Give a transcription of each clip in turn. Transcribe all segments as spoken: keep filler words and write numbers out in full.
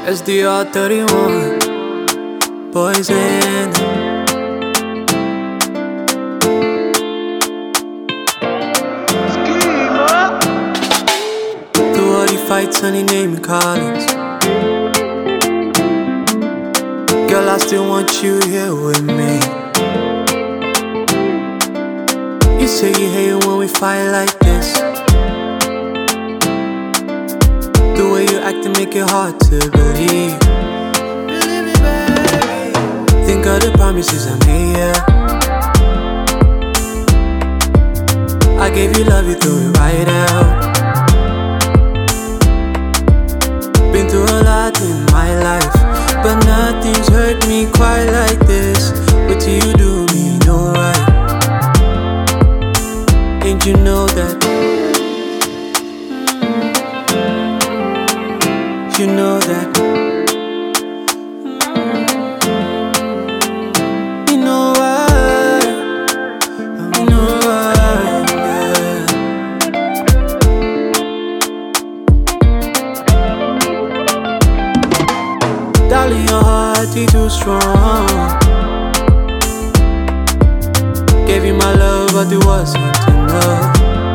S D R thirty-one, poison. Through all the fights, honey, name me Collins. Girl, I still want you here with me. You say you hate it when we fight like this. The way you act to make it hard to believe. Believe me, baby. Think of the promises I made, yeah. I gave you love, you threw it right out. Been through a lot in my life, but nothing's hurt me quite like this. What do you do me no right? And you know that. You know that. You know why. You know why, yeah. Darling, your heart is too strong. Gave you my love, but it wasn't enough.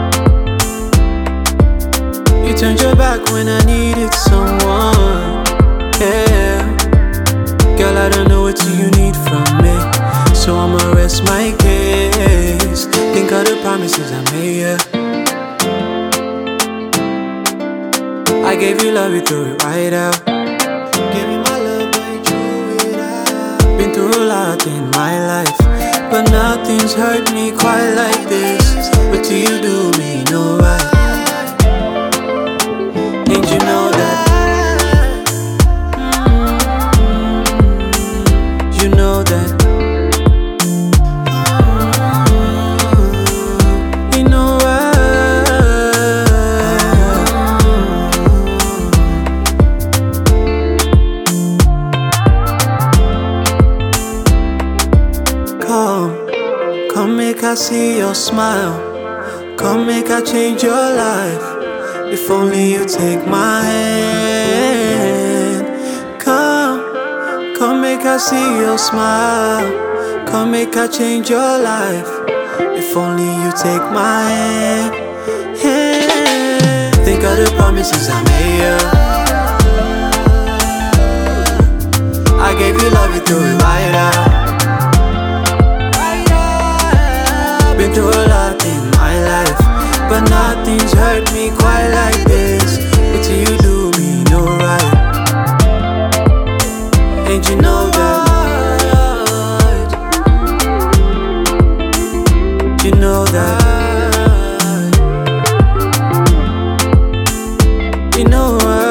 You turned your back when I needed someone, yeah. Girl, I don't know what you need from me, so I'ma rest my case. Think of the promises I made, yeah. I gave you love, you threw it right out. Gave you my love, but you threw it out. Been through a lot in my life, but nothing's hurt me quite like this. What do you do me no right? And you know that. Mm-hmm. You know that. Mm-hmm. You know why. Come, come make I see your smile. Come make I change your life. If only you take my hand. Come, come make I see your smile. Come make I change your life. If only you take my hand. hand. Think of the promises I made, yeah. I gave you love, you threw it right out. Been through a lot in my life, but nothing's hurt me quite like this. What do you do me no right? And you know that. You know that. You know why.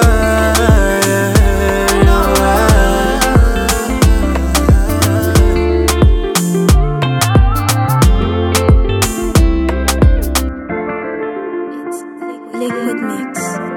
You know Liquid Mix.